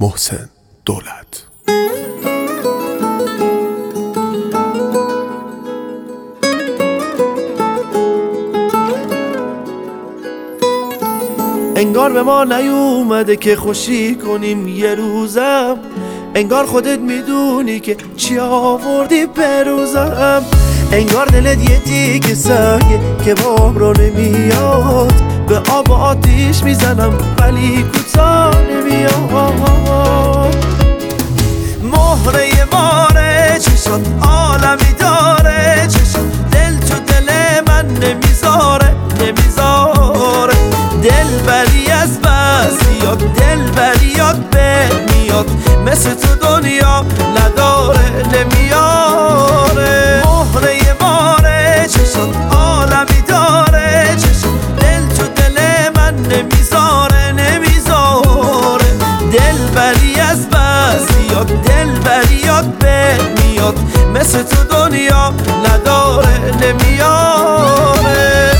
محسن دولت. انگار به ما نیومده که خوشی کنیم یه روزم، انگار خودت میدونی که چی آوردی به روزم، انگار دلت یه تیک سنگه که بام رو نمیاد، به آب و آتیش میزنم ولی کوتاه نمیاد. مهره ماره چشات عالمی داره، چشات دل تو دل من نمیذاره نمیذاره، دل بری از بس بیاد دل بریاد به میاد، مثل تو دنیا نداره نمیاره. مهره ماره چشات عالمی داره، چشات دل تو دل من نمیذاره نمیذاره، دل بری از بس بیاد دل بریاد به میاد، مثل تو دنیا نداره نمیاره.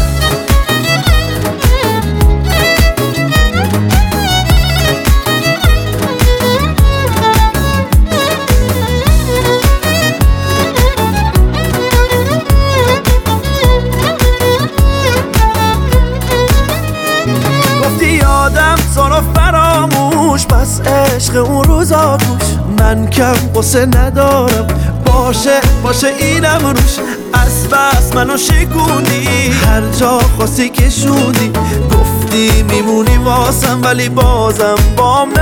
یادم تو رو فراموش، بس عشق اون روزا گوش، من کم قصه ندارم باشه باشه اینم روش، از بس منو شکوندی هر جا خواستی کشوندی، گفتی میمونی واسم ولی بازم بام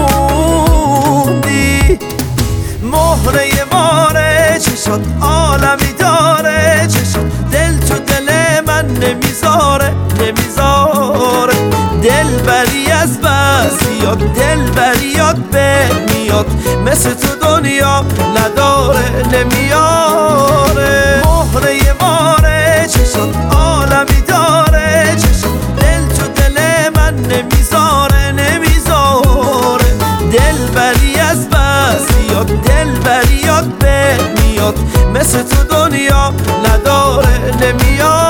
نموندی. مهره ماره چشات عالمی داره، چشات دل تو دل من نمیذاره نمیذاره، دل بری از بس بیاد دل بریاد به میاد، مثل تو دنیا نداره نمیاره. مهره ماره چشات عالمی داره، چشات دل تو دل من نمیذاره نمیذاره، دل بری از بس بیاد دل بریاد به میاد، مثل تو دنیا نداره نمیاره.